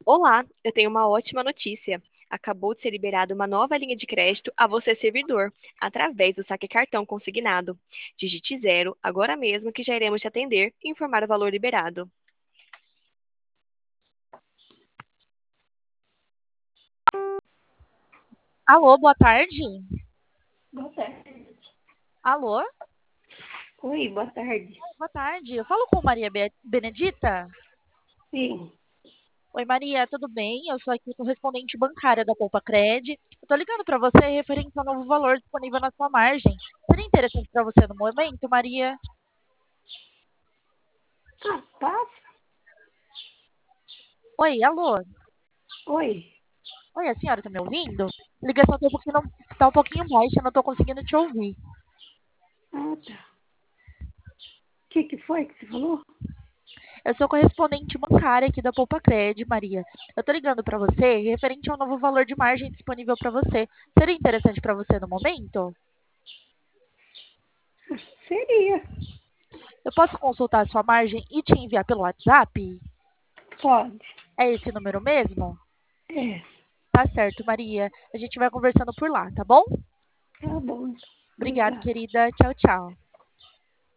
Olá, eu tenho uma ótima notícia. Acabou de ser liberada uma nova linha de crédito a você, servidor, através do saque cartão consignado. Digite zero agora mesmo que já iremos te atender e informar o valor liberado. Alô, boa tarde. Boa tarde. Alô, Oi, boa tarde. boa tarde. Eu falo com Maria Benedita? Sim. Oi, Maria, tudo bem? Eu sou aqui correspondente bancária da Poupa Cred. Eu tô ligando para você referente ao novo valor disponível na sua margem. Seria interessante para você no momento, Maria? Ah, passa. Oi, alô. Oi. Oi, a senhora tá me ouvindo? A ligação tá um pouquinho baixa, eu não tô conseguindo te ouvir. Ah, tá. O que foi que você falou? Eu sou correspondente bancária aqui da Poupa Cred, Maria. Eu tô ligando para você referente ao novo valor de margem disponível para você. Seria interessante para você no momento? Seria. Eu posso consultar a sua margem e te enviar pelo WhatsApp? Pode. É esse número mesmo? É. Tá certo, Maria. A gente vai conversando por lá, tá bom? Tá bom. Obrigada, Obrigada. querida. Tchau, tchau.